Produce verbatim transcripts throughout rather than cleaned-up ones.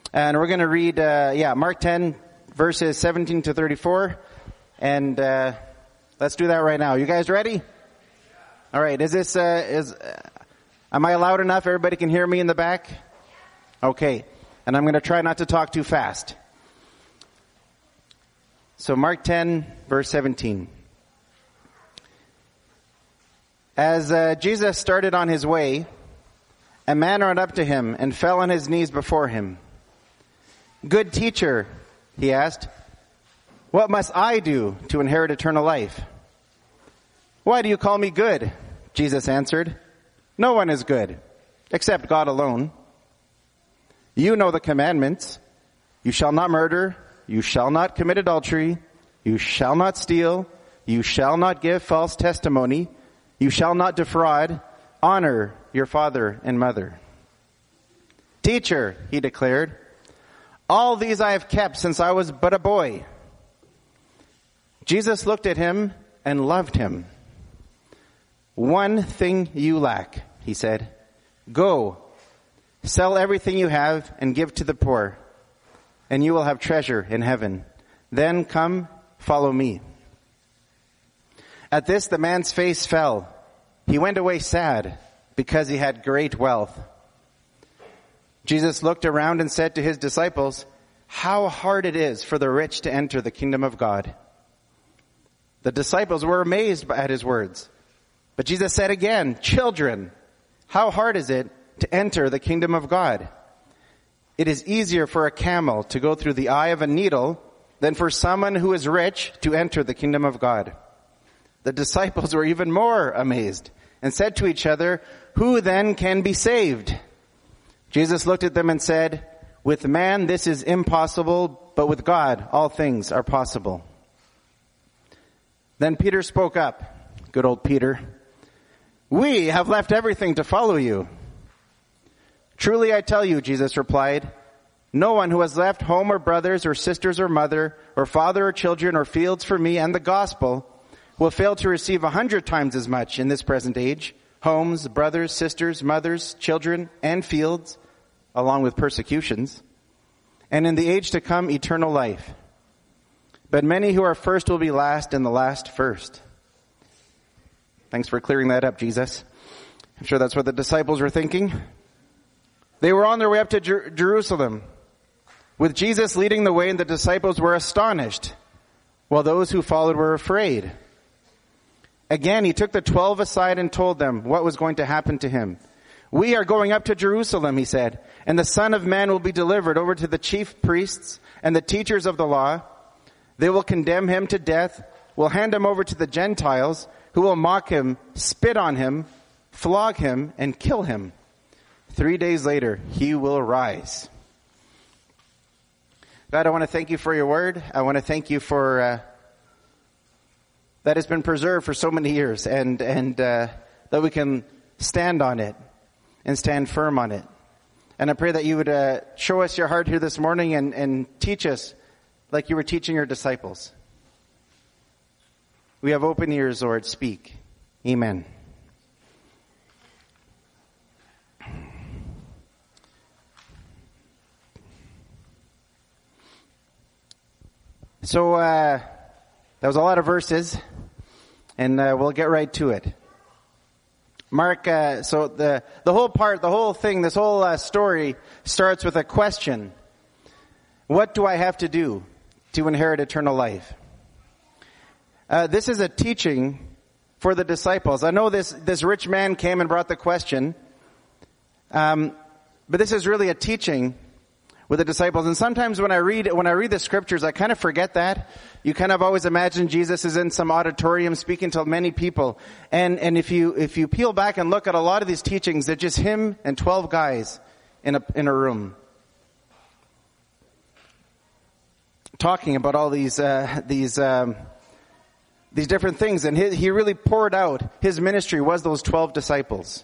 And we're going to read, uh, yeah, Mark ten, verses seventeen to thirty-four. And uh, let's do that right now. You guys ready? All right. Is this, uh, is, uh, am I loud enough? Everybody can hear me in the back? Okay. And I'm going to try not to talk too fast. So Mark ten, verse seventeen. As uh, Jesus started on his way, a man ran up to him and fell on his knees before him. "Good teacher," he asked, "what must I do to inherit eternal life?" "Why do you call me good?" Jesus answered. "No one is good, except God alone. You know the commandments. You shall not murder. You shall not commit adultery. You shall not steal. You shall not give false testimony. You shall not defraud. Honor your father and mother." "Teacher," he declared, "all these I have kept since I was but a boy." Jesus looked at him and loved him. "One thing you lack," he said. "Go, sell everything you have and give to the poor, and you will have treasure in heaven. Then come, follow me." At this, the man's face fell. He went away sad because he had great wealth. Jesus looked around and said to his disciples, "How hard it is for the rich to enter the kingdom of God." The disciples were amazed at his words. But Jesus said again, "Children, how hard is it to enter the kingdom of God? It is easier for a camel to go through the eye of a needle than for someone who is rich to enter the kingdom of God." The disciples were even more amazed and said to each other, "Who then can be saved?" Jesus looked at them and said, "With man this is impossible, but with God all things are possible." Then Peter spoke up. Good old Peter. "We have left everything to follow you." "Truly I tell you," Jesus replied, "no one who has left home or brothers or sisters or mother or father or children or fields for me and the gospel will fail to receive a hundred times as much in this present age, homes, brothers, sisters, mothers, children, and fields, along with persecutions, and in the age to come eternal life. But many who are first will be last, and the last first." Thanks for clearing that up, Jesus. I'm sure that's what the disciples were thinking. They were on their way up to Jer- Jerusalem, with Jesus leading the way, and the disciples were astonished, while those who followed were afraid. Again, he took the twelve aside and told them what was going to happen to him. "We are going up to Jerusalem," he said, "and the Son of Man will be delivered over to the chief priests and the teachers of the law. They will condemn him to death, will hand him over to the Gentiles, who will mock him, spit on him, flog him, and kill him. Three days later, he will rise." God, I want to thank you for your word. I want to thank you for uh, that has been preserved for so many years, and and uh, that we can stand on it and stand firm on it. And I pray that you would uh, show us your heart here this morning and, and teach us like you were teaching your disciples. We have open ears, Lord. Speak. Amen. So uh, that was a lot of verses, and uh, we'll get right to it. Mark, uh, so the the whole part, the whole thing, this whole uh, story starts with a question. What do I have to do to inherit eternal life? Uh, this is a teaching for the disciples. I know this this rich man came and brought the question, um, but this is really a teaching with the disciples. And sometimes when I read when I read the scriptures, I kind of forget that. You kind of always imagine Jesus is in some auditorium speaking to many people. And and if you if you peel back and look at a lot of these teachings, they're just him and twelve guys in a in a room talking about all these uh, these um, these different things. And he, he really poured out his ministry was those twelve disciples.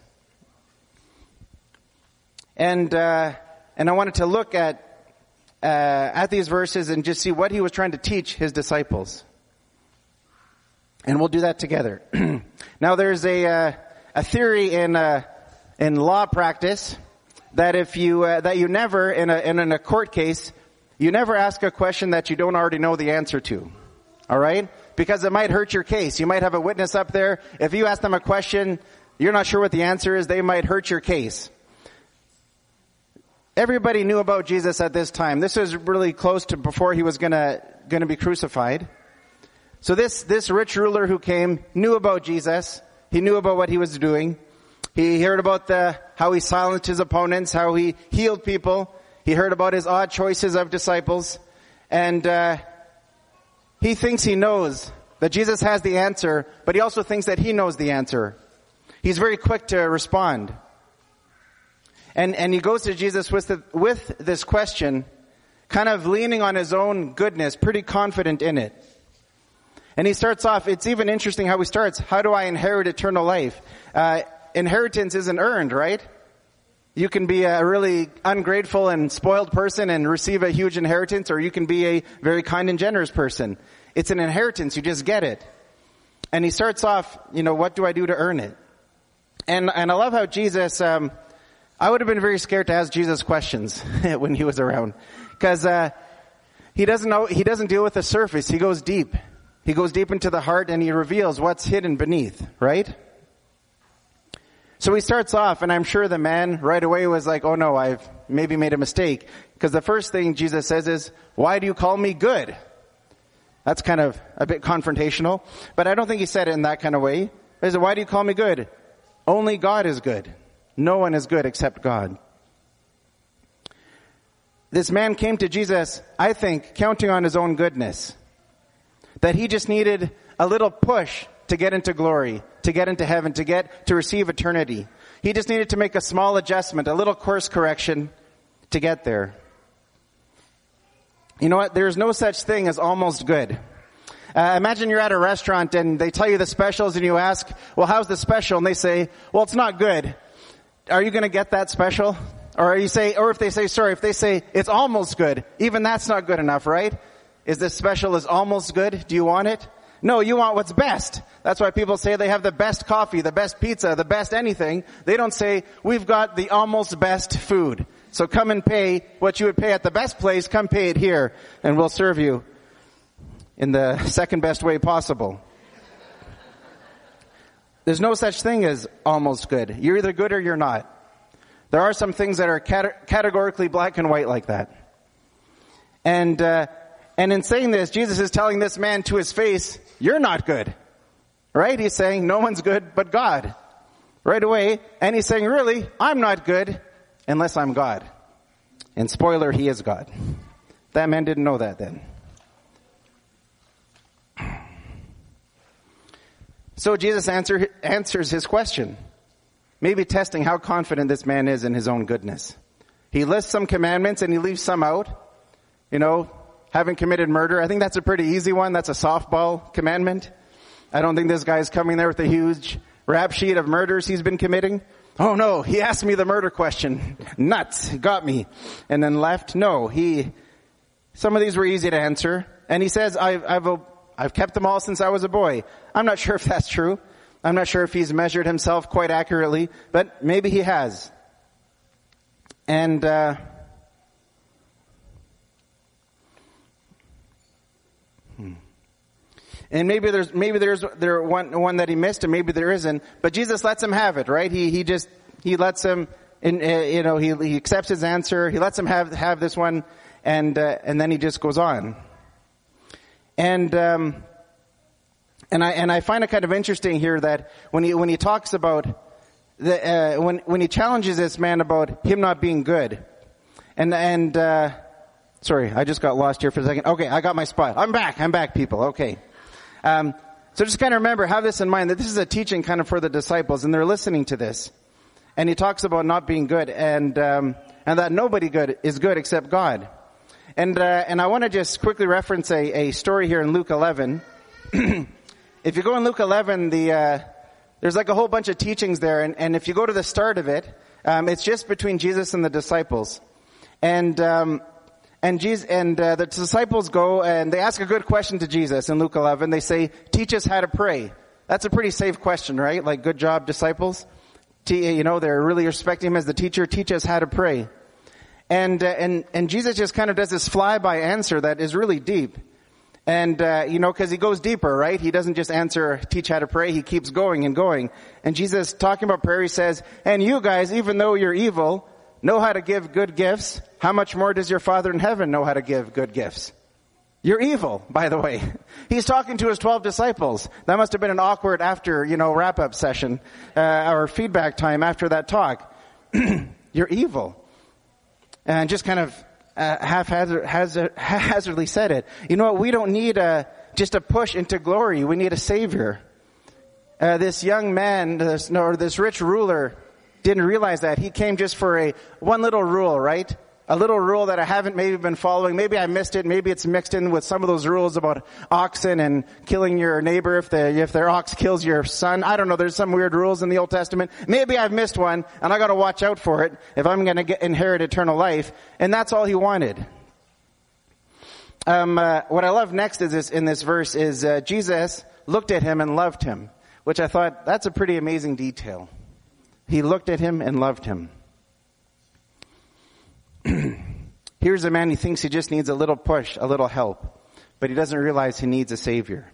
And uh, and I wanted to look at Uh, at these verses and just see what he was trying to teach his disciples. And we'll do that together. Now there's a uh, a theory in uh, in law practice that if you, uh, that you never, in a, in a court case, you never ask a question that you don't already know the answer to. Alright? Because it might hurt your case. You might have a witness up there. If you ask them a question, you're not sure what the answer is, they might hurt your case. Everybody knew about Jesus at this time. This was really close to before he was gonna, gonna be crucified. So this, this rich ruler who came knew about Jesus. He knew about what he was doing. He heard about the, how he silenced his opponents, how he healed people. He heard about his odd choices of disciples. And, uh, he thinks he knows that Jesus has the answer, but he also thinks that he knows the answer. He's very quick to respond. And, and he goes to Jesus with the, with this question, kind of leaning on his own goodness, pretty confident in it. And he starts off, it's even interesting how he starts, how do I inherit eternal life? Uh, inheritance isn't earned, right? You can be a really ungrateful and spoiled person and receive a huge inheritance, or you can be a very kind and generous person. It's an inheritance, you just get it. And he starts off, you know, what do I do to earn it? And, and I love how Jesus, um, I would have been very scared to ask Jesus questions when he was around. Cause, uh, he doesn't know, he doesn't deal with the surface, he goes deep. He goes deep into the heart and he reveals what's hidden beneath, right? So he starts off, and I'm sure the man right away was like, oh no, I've maybe made a mistake. Because the first thing Jesus says is, why do you call me good? That's kind of a bit confrontational. But I don't think he said it in that kind of way. He said, why do you call me good? Only God is good. No one is good except God. This man came to Jesus, I think, counting on his own goodness. That he just needed a little push to get into glory, to get into heaven, to get, to receive eternity. He just needed to make a small adjustment, a little course correction to get there. You know what? There's no such thing as almost good. Uh, imagine you're at a restaurant and they tell you the specials and you ask, well, how's the special? And they say, well, it's not good. Are you going to get that special? Or you say, or if they say, sorry, if they say it's almost good, even that's not good enough, right? Is this special is almost good? Do you want it? No, you want what's best. That's why people say they have the best coffee, the best pizza, the best anything. They don't say, we've got the almost best food. So come and pay what you would pay at the best place, come pay it here, and we'll serve you in the second best way possible. There's no such thing as almost good. You're either good or you're not. There are some things that are cate- categorically black and white like that. And, uh, and in saying this, Jesus is telling this man to his face, you're not good. Right? He's saying, no one's good but God. Right away. And he's saying, really, I'm not good unless I'm God. And spoiler, he is God. That man didn't know that then. So Jesus answer, answers his question, maybe testing how confident this man is in his own goodness. He lists some commandments and he leaves some out. You know, having committed murder, I think that's a pretty easy one. That's a softball commandment. I don't think this guy's coming there with a huge rap sheet of murders he's been committing. Oh no, he asked me the murder question. Nuts, got me. And then left. No, he, some of these were easy to answer. And he says, I've, I've, I've kept them all since I was a boy. I'm not sure if that's true. I'm not sure if he's measured himself quite accurately, but maybe he has. And, uh, hmm. And maybe there's, maybe there's there one, one that he missed and maybe there isn't, but Jesus lets him have it, right? He, he just, he lets him, in, uh, you know, he, he accepts his answer. He lets him have, have this one and, uh, and then he just goes on. And, um, and I, and I find it kind of interesting here that when he, when he talks about the, uh, when, when he challenges this man about him not being good. And, and, uh, sorry, I just got lost here for a second. Okay, I got my spot. I'm back. I'm back, people. Okay. Um, so just kind of remember, have this in mind, that this is a teaching kind of for the disciples, and they're listening to this. And he talks about not being good, and, um, and that nobody good is good except God. And, uh, and I want to just quickly reference a, a story here in Luke eleven. If you go in Luke eleven, the, uh, there's like a whole bunch of teachings there, and, and if you go to the start of it, um, it's just between Jesus and the disciples. And, um, and Jesus, and, uh, the disciples go and they ask a good question to Jesus in Luke eleven. They say, teach us how to pray. That's a pretty safe question, right? Like, good job, disciples. you know, they're really respecting him as the teacher. Teach us how to pray. And, uh, and, and Jesus just kind of does this flyby answer that is really deep. And, uh, you know, cause he goes deeper, right? He doesn't just answer, teach how to pray. He keeps going and going. And Jesus, talking about prayer, he says, and you guys, even though you're evil, know how to give good gifts. How much more does your Father in heaven know how to give good gifts? You're evil, by the way. He's talking to his twelve disciples. That must have been an awkward after, you know, wrap-up session, uh, or feedback time after that talk. You're evil. And just kind of uh, haphazardly said it. You know what? We don't need a, just a push into glory. We need a savior. Uh, this young man, this, no, or this rich ruler didn't realize that. He came just for a, one little rule, right? A little rule that I haven't maybe been following. Maybe I missed it. Maybe it's mixed in with some of those rules about oxen and killing your neighbor if the, if their ox kills your son. I don't know. There's some weird rules in the Old Testament. Maybe I've missed one and I gotta watch out for it if I'm gonna get, inherit eternal life. And that's all he wanted. Um, uh, what I love next is this, in this verse is, uh, Jesus looked at him and loved him, which I thought that's a pretty amazing detail. He looked at him and loved him. Here's a man who thinks he just needs a little push, a little help, but he doesn't realize he needs a savior.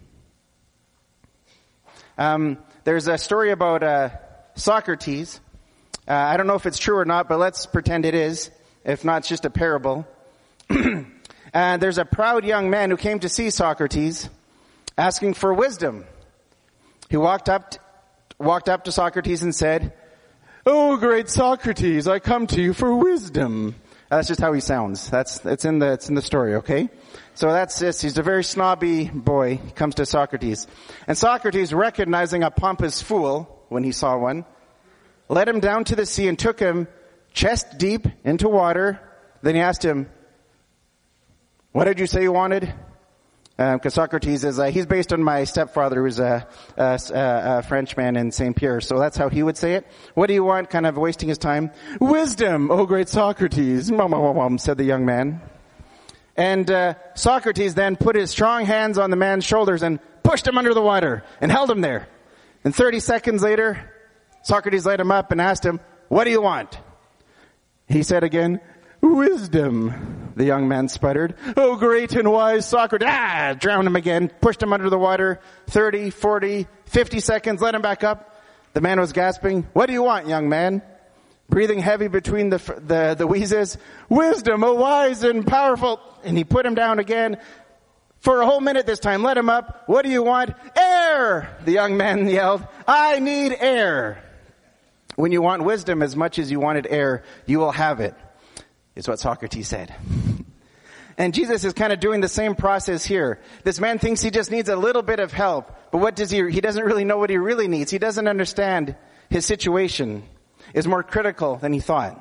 Um, there's a story about uh, Socrates. Uh, I don't know if it's true or not, but let's pretend it is. If not, it's just a parable. And there's a proud young man who came to see Socrates, asking for wisdom. He walked up, t- walked up to Socrates and said, "Oh, great Socrates, I come to you for wisdom." That's just how he sounds. That's, it's in the, it's in the story, okay? So that's this. He's a very snobby boy. He comes to Socrates. And Socrates, recognizing a pompous fool when he saw one, led him down to the sea and took him chest deep into water. Then he asked him, "What did you say you wanted?" Because um, Socrates is, uh, he's based on my stepfather who's a, a, a Frenchman in Saint Pierre. So that's how he would say it. "What do you want?" Kind of wasting his time. "Wisdom, oh great Socrates," said the young man. And uh, Socrates then put his strong hands on the man's shoulders and pushed him under the water and held him there. And thirty seconds later, Socrates led him up and asked him, "What do you want?" He said again, "Wisdom." The young man sputtered. "Oh, great and wise Socrates." Ah, drowned him again, pushed him under the water. thirty, forty, fifty seconds, let him back up. The man was gasping. "What do you want, young man?" Breathing heavy between the, the, the wheezes. "Wisdom, oh wise and powerful." And he put him down again for a whole minute this time. Let him up. "What do you want?" "Air!" The young man yelled. "I need air." When you want wisdom as much as you wanted air, you will have it, is what Socrates said. And Jesus is kind of doing the same process here. This man thinks he just needs a little bit of help, but what does he, he doesn't really know what he really needs. He doesn't understand his situation is more critical than he thought.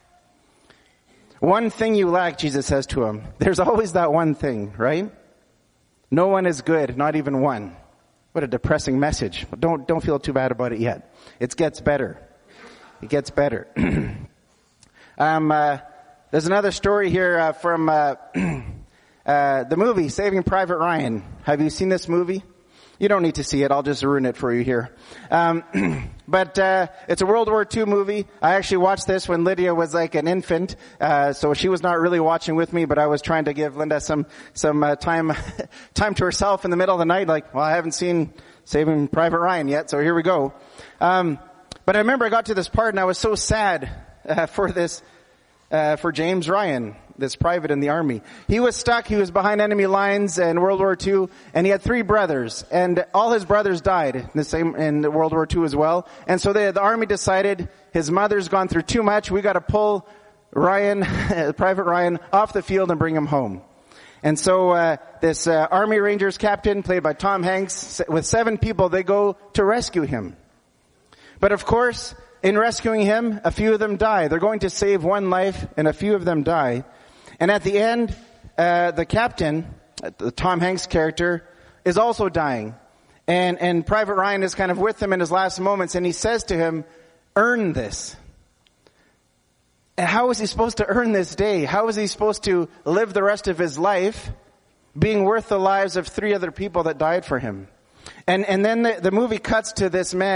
One thing you lack, Jesus says to him. There's always that one thing, right? No one is good, not even one. What a depressing message. Don't, don't feel too bad about it yet. It gets better. It gets better. um, uh, There's another story here uh, from uh, uh, the movie Saving Private Ryan. Have you seen this movie? You don't need to see it. I'll just ruin it for you here. Um, but uh, it's a World War Two movie. I actually watched this when Lydia was like an infant, uh, so she was not really watching with me. But I was trying to give Linda some some uh, time time to herself in the middle of the night. Like, well, I haven't seen Saving Private Ryan yet, so here we go. Um, but I remember I got to this part and I was so sad uh, for this. Uh, for James Ryan, this private in the army. He was stuck, he was behind enemy lines in World War Two, and he had three brothers, and all his brothers died in the same, in World War Two as well. And so they, the army decided, his mother's gone through too much, we gotta pull Ryan, Private Ryan, off the field and bring him home. And so, uh, this, uh, Army Rangers captain, played by Tom Hanks, with seven people, they go to rescue him. But of course, in rescuing him, a few of them die. They're going to save one life, and a few of them die. And at the end, uh, the captain, the Tom Hanks character, is also dying. And, and Private Ryan is kind of with him in his last moments, and he says to him, "Earn this." And how is he supposed to earn this day? How is he supposed to live the rest of his life being worth the lives of three other people that died for him? And, and then the, the movie cuts to this man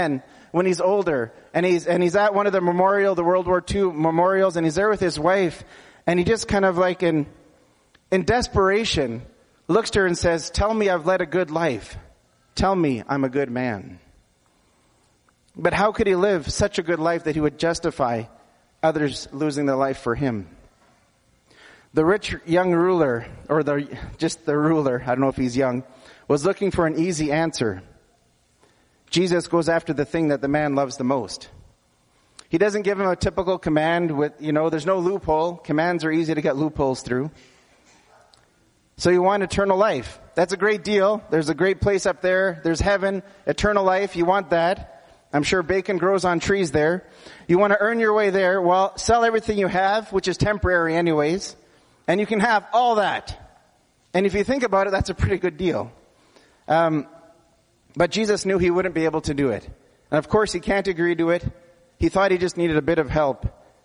when he's older, and he's, and he's at one of the memorial, the World War Two memorials, and he's there with his wife, and he just kind of like in, in desperation, looks to her and says, tell me I've led a good life. Tell me I'm a good man. But how could he live such a good life that he would justify others losing their life for him? The rich young ruler, or the, just the ruler, I don't know if he's young, was looking for an easy answer. Jesus goes after the thing that the man loves the most. He doesn't give him a typical command with, you know, there's no loophole. Commands are easy to get loopholes through. So you want eternal life. That's a great deal. There's a great place up there. There's heaven, eternal life. You want that. I'm sure bacon grows on trees there. You want to earn your way there. Well, sell everything you have, which is temporary anyways, and you can have all that. And if you think about it, that's a pretty good deal. Um, but Jesus knew he wouldn't be able to do it. And of course, he can't agree to it. He thought he just needed a bit of help.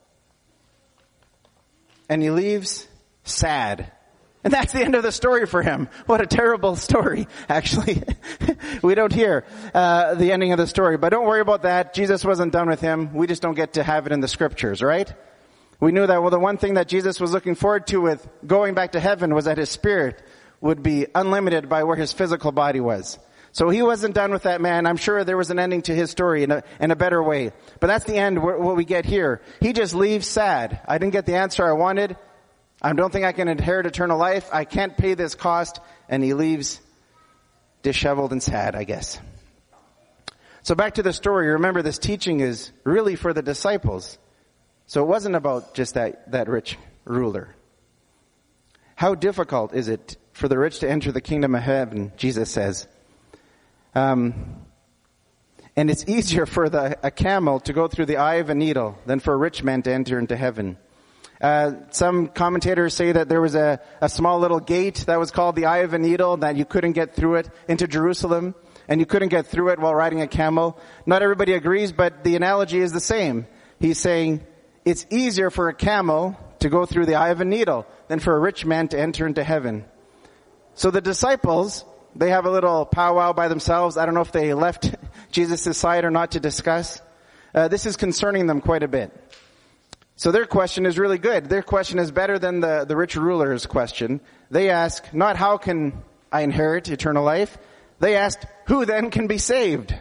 And he leaves sad. And that's the end of the story for him. What a terrible story, actually. We don't hear uh, the ending of the story. But don't worry about that. Jesus wasn't done with him. We just don't get to have it in the scriptures, right? We knew that, well, the one thing that Jesus was looking forward to with going back to heaven was that his spirit would be unlimited by where his physical body was. So he wasn't done with that man. I'm sure there was an ending to his story in a, in a better way. But that's the end, what we get here. He just leaves sad. I didn't get the answer I wanted. I don't think I can inherit eternal life. I can't pay this cost. And he leaves disheveled and sad, I guess. So back to the story. Remember, this teaching is really for the disciples. So it wasn't about just that, that rich ruler. How difficult is it for the rich to enter the kingdom of heaven, Jesus says. Um, and it's easier for the, a camel to go through the eye of a needle than for a rich man to enter into heaven. Uh, some commentators say that there was a, a small little gate that was called the eye of a needle, that you couldn't get through it into Jerusalem, and you couldn't get through it while riding a camel. Not everybody agrees, but the analogy is the same. He's saying it's easier for a camel to go through the eye of a needle than for a rich man to enter into heaven. So the disciples, they have a little powwow by themselves. I don't know if they left Jesus' side or not to discuss. Uh, this is concerning them quite a bit. So their question is really good. Their question is better than the, the rich ruler's question. They ask, not how can I inherit eternal life? They asked, who then can be saved?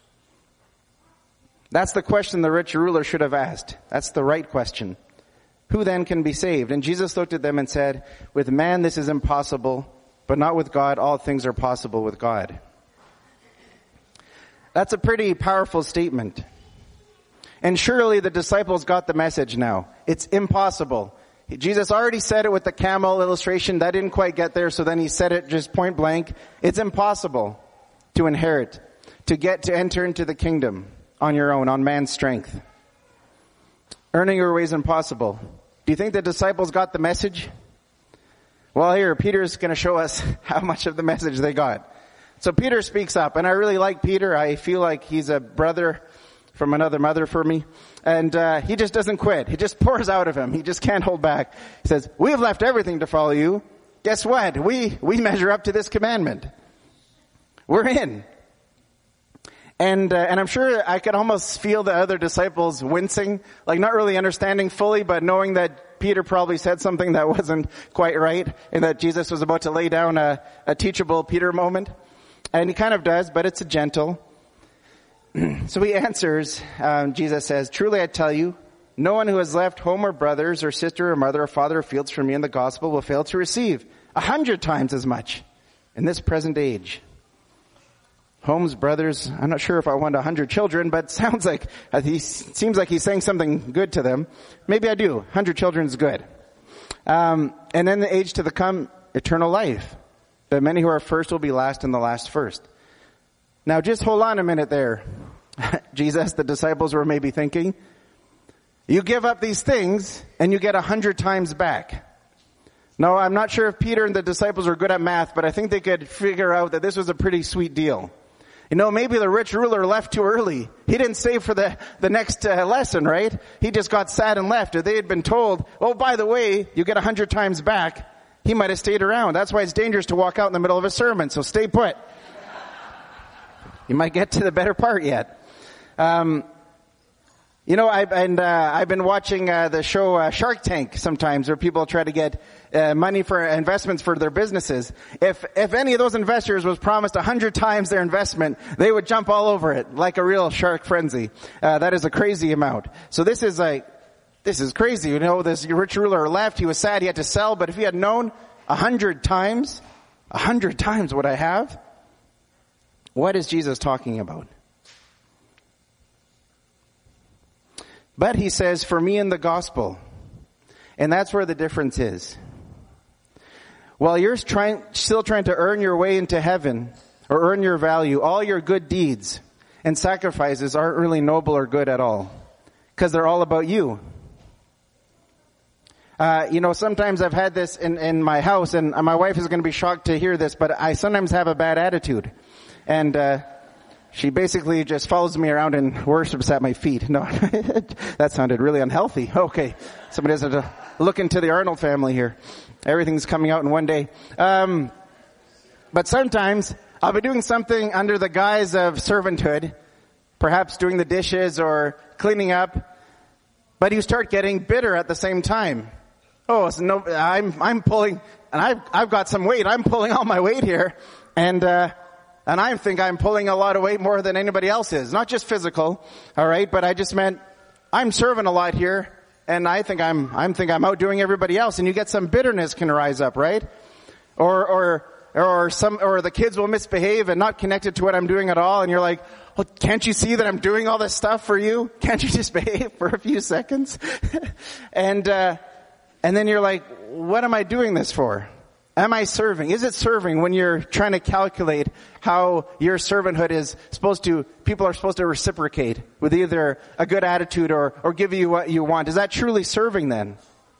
That's the question the rich ruler should have asked. That's the right question. Who then can be saved? And Jesus looked at them and said, with man this is impossible, but not with God. All things are possible with God. That's a pretty powerful statement. And surely the disciples got the message now. It's impossible. Jesus already said it with the camel illustration. That didn't quite get there, so then he said it just point blank. It's impossible to inherit, to get to enter into the kingdom on your own, on man's strength. Earning your way is impossible. Do you think the disciples got the message? Well, here, Peter's going to show us how much of the message they got. So Peter speaks up, and I really like Peter. I feel like he's a brother from another mother for me. And uh, he just doesn't quit. He just pours out of him. He just can't hold back. He says, we have left everything to follow you. Guess what? We, we measure up to this commandment. We're in. And, uh, and I'm sure I could almost feel the other disciples wincing, like not really understanding fully, but knowing that Peter probably said something that wasn't quite right, and that Jesus was about to lay down a, a teachable Peter moment. And he kind of does, but it's a gentle. So he answers, um, Jesus says, truly I tell you, no one who has left home or brothers or sister or mother or father or fields for me in the gospel will fail to receive a hundred times as much in this present age. Homes, brothers, I'm not sure if I want a hundred children, but sounds like, uh, he seems like he's saying something good to them. Maybe I do. Hundred children is good. Um, and then the age to the come, eternal life. But many who are first will be last and the last first. Now just hold on a minute there. Jesus, the disciples were maybe thinking, you give up these things and you get a hundred times back. No, I'm not sure if Peter and the disciples were good at math, but I think they could figure out that this was a pretty sweet deal. You know, maybe the rich ruler left too early. He didn't save for the, the next uh, lesson, right? He just got sad and left. Or they had been told, oh, by the way, you get a hundred times back. He might have stayed around. That's why it's dangerous to walk out in the middle of a sermon, so stay put. You might get to the better part yet. Um, you know, I've, and, uh, I've been watching, uh, the show, uh, Shark Tank sometimes, where people try to get, uh, money for investments for their businesses. If, if any of those investors was promised a hundred times their investment, they would jump all over it like a real shark frenzy. Uh, that is a crazy amount. So this is like, this is crazy. You know, this rich ruler left, he was sad he had to sell, but if he had known a hundred times, a hundred times what I have, what is Jesus talking about? But he says, for me in the gospel. And that's where the difference is. While you're trying, still trying to earn your way into heaven, or earn your value, all your good deeds and sacrifices aren't really noble or good at all. Because they're all about you. Uh, you know, sometimes I've had this in, in my house, and my wife is going to be shocked to hear this, but I sometimes have a bad attitude. And, uh, she basically just follows me around and worships at my feet. No, that sounded really unhealthy. Okay. Somebody has to look into the Arnold family here. Everything's coming out in one day. Um, but sometimes I'll be doing something under the guise of servanthood, perhaps doing the dishes or cleaning up, but you start getting bitter at the same time. Oh, so no, I'm, I'm pulling, and I've, I've got some weight. I'm pulling all my weight here. And, uh, And I think I'm pulling a lot of weight more than anybody else is. Not just physical, alright, but I just meant I'm serving a lot here, and I think I'm, I think I'm outdoing everybody else, and you get some bitterness can rise up, right? Or, or, or some, or the kids will misbehave and not connected to what I'm doing at all, and you're like, well, can't you see that I'm doing all this stuff for you? Can't you just behave for a few seconds? and, uh, and then you're like, what am I doing this for? Am I serving? Is it serving when you're trying to calculate how your servanthood is supposed to, people are supposed to reciprocate with either a good attitude or, or give you what you want? Is that truly serving then?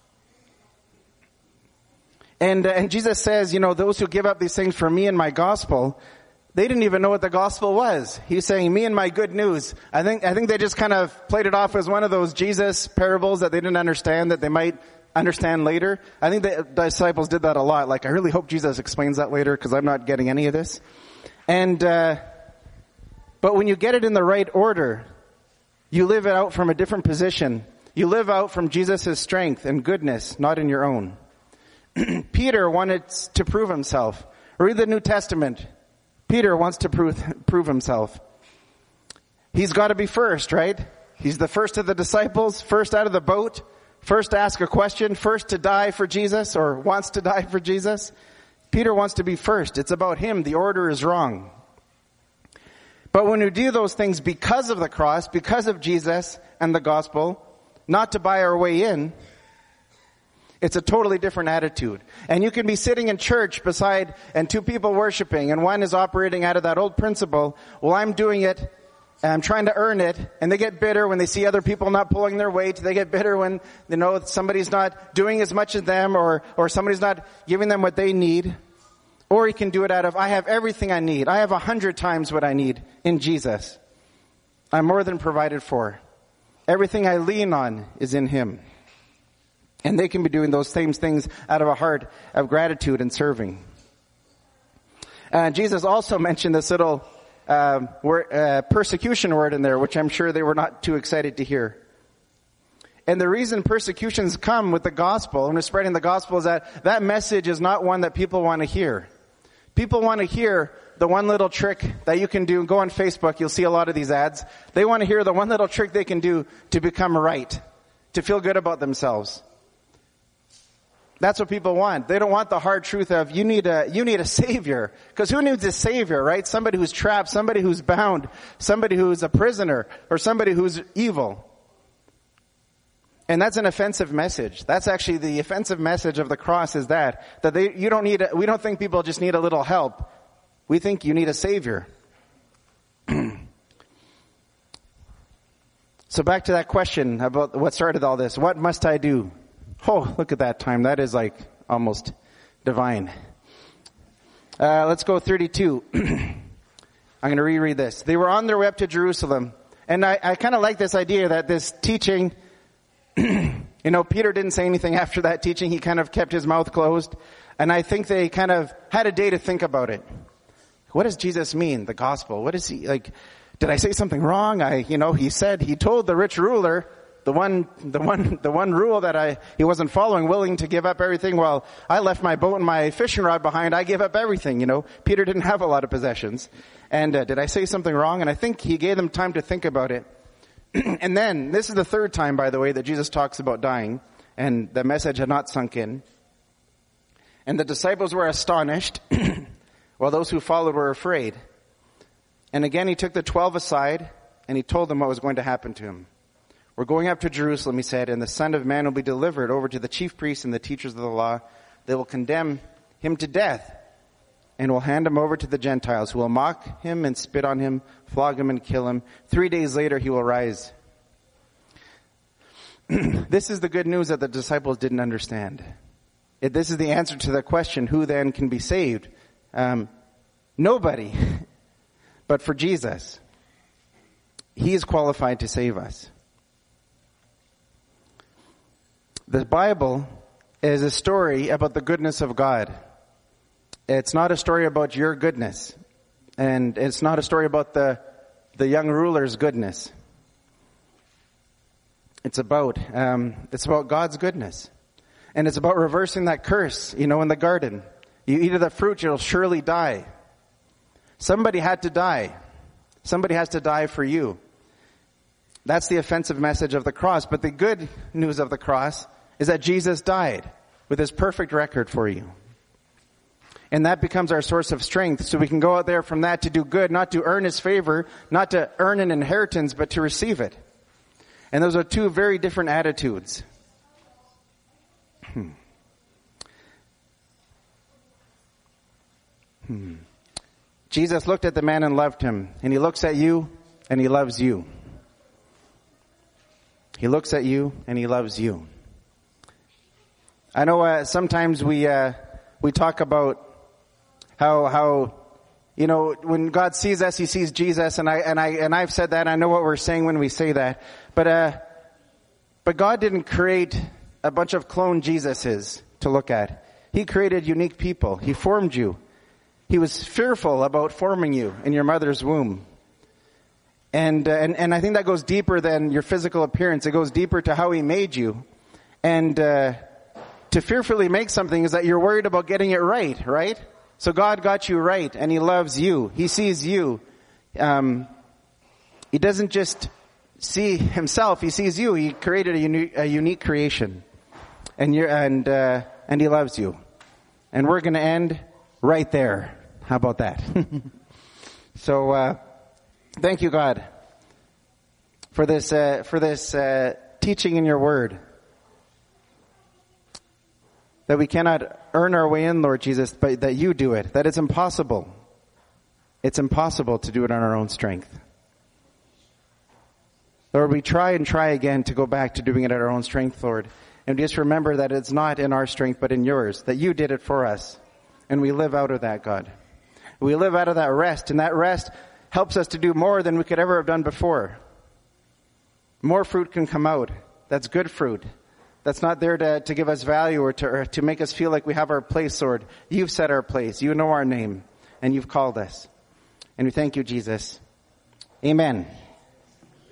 And, uh, and Jesus says, you know, those who give up these things for me and my gospel, they didn't even know what the gospel was. He's saying me and my good news. I think, I think they just kind of played it off as one of those Jesus parables that they didn't understand that they might understand later. I think the disciples did that a lot. Like, I really hope Jesus explains that later because I'm not getting any of this. And, uh, but when you get it in the right order, you live it out from a different position. You live out from Jesus' strength and goodness, not in your own. Peter wanted to prove himself. Read the New Testament. Peter wants to prove, prove himself. He's got to be first, right? He's the first of the disciples, first out of the boat. First to ask a question, first to die for Jesus, or wants to die for Jesus. Peter wants to be first. It's about him. The order is wrong. But when you do those things because of the cross, because of Jesus and the gospel, not to buy our way in, it's a totally different attitude. And you can be sitting in church beside, and two people worshiping, and one is operating out of that old principle, well, I'm doing it, and I'm trying to earn it, and they get bitter when they see other people not pulling their weight. They get bitter when they know somebody's not doing as much as them, or, or somebody's not giving them what they need. Or you can do it out of, I have everything I need. I have a hundred times what I need in Jesus. I'm more than provided for. Everything I lean on is in Him. And they can be doing those same things out of a heart of gratitude and serving. Uh, Jesus also mentioned this little Uh, word, uh, persecution word in there, which I'm sure they were not too excited to hear. And the reason persecutions come with the gospel, and we're spreading the gospel, is that that message is not one that people want to hear. People want to hear the one little trick that you can do. Go on Facebook, you'll see a lot of these ads. They want to hear the one little trick they can do to become right, to feel good about themselves. That's what people want. They don't want the hard truth of, you need a, you need a savior. Because who needs a savior, right? Somebody who's trapped, somebody who's bound, somebody who's a prisoner, or somebody who's evil. And that's an offensive message. That's actually the offensive message of the cross is that, that they, you don't need, a, we don't think people just need a little help. We think you need a savior. So back to that question about what started all this. What must I do? Oh, look at that time. That is like almost divine. Uh, let's go thirty-two. I'm going to reread this. They were on their way up to Jerusalem. And I, I kind of like this idea that this teaching, you know, Peter didn't say anything after that teaching. He kind of kept his mouth closed. And I think they kind of had a day to think about it. What does Jesus mean, the gospel? What is he, like, did I say something wrong? I, you know, he said, he told the rich ruler, the one, the one, the one rule that I, he wasn't following, willing to give up everything. Well, I left my boat and my fishing rod behind. I gave up everything, you know. Peter didn't have a lot of possessions. And, uh, did I say something wrong? And I think he gave them time to think about it. And then, this is the third time, by the way, that Jesus talks about dying. And the message had not sunk in. And the disciples were astonished, while those who followed were afraid. And again, he took the twelve aside, and he told them what was going to happen to him. We're going up to Jerusalem, he said, and the Son of Man will be delivered over to the chief priests and the teachers of the law. They will condemn him to death and will hand him over to the Gentiles, who will mock him and spit on him, flog him and kill him. Three days later, he will rise. This is the good news that the disciples didn't understand. It, this is the answer to the question, who then can be saved? Um, nobody. But for Jesus, he is qualified to save us. The Bible is a story about the goodness of God. It's not a story about your goodness. And it's not a story about the, the young ruler's goodness. It's about, um, it's about God's goodness. And it's about reversing that curse, you know, in the garden. You eat of the fruit, you'll surely die. Somebody had to die. Somebody has to die for you. That's the offensive message of the cross. But the good news of the cross is that Jesus died with his perfect record for you. And that becomes our source of strength. So we can go out there from that to do good, not to earn his favor, not to earn an inheritance, but to receive it. And those are two very different attitudes. Hmm. Hmm. Jesus looked at the man and loved him. And he looks at you and he loves you. He looks at you and he loves you. I know uh, sometimes we uh, we talk about how how you know when God sees us, he sees Jesus, and I and I and I've said that. I know what we're saying when we say that, but uh, but God didn't create a bunch of clone Jesuses to look at. He created unique people. He formed you. He was fearful about forming you in your mother's womb. And, uh, and, and I think that goes deeper than your physical appearance. It goes deeper to how he made you. And, uh, to fearfully make something is that you're worried about getting it right, right? So God got you right and he loves you. He sees you. Um, he doesn't just see himself. He sees you. He created a unique, a unique creation. And you're, and, uh, and he loves you. And we're going to end right there. How about that? So, uh, thank you, God, for this, uh, for this, uh, teaching in your word. That we cannot earn our way in, Lord Jesus, but that you do it. That it's impossible. It's impossible to do it on our own strength. Lord, we try and try again to go back to doing it at our own strength, Lord. And just remember that it's not in our strength, but in yours. That you did it for us. And we live out of that, God. We live out of that rest, and that rest helps us to do more than we could ever have done before. More fruit can come out. That's good fruit. That's not there to, to give us value or to, or to make us feel like we have our place, Lord. You've set our place. You know our name, and you've called us. And we thank you, Jesus. Amen.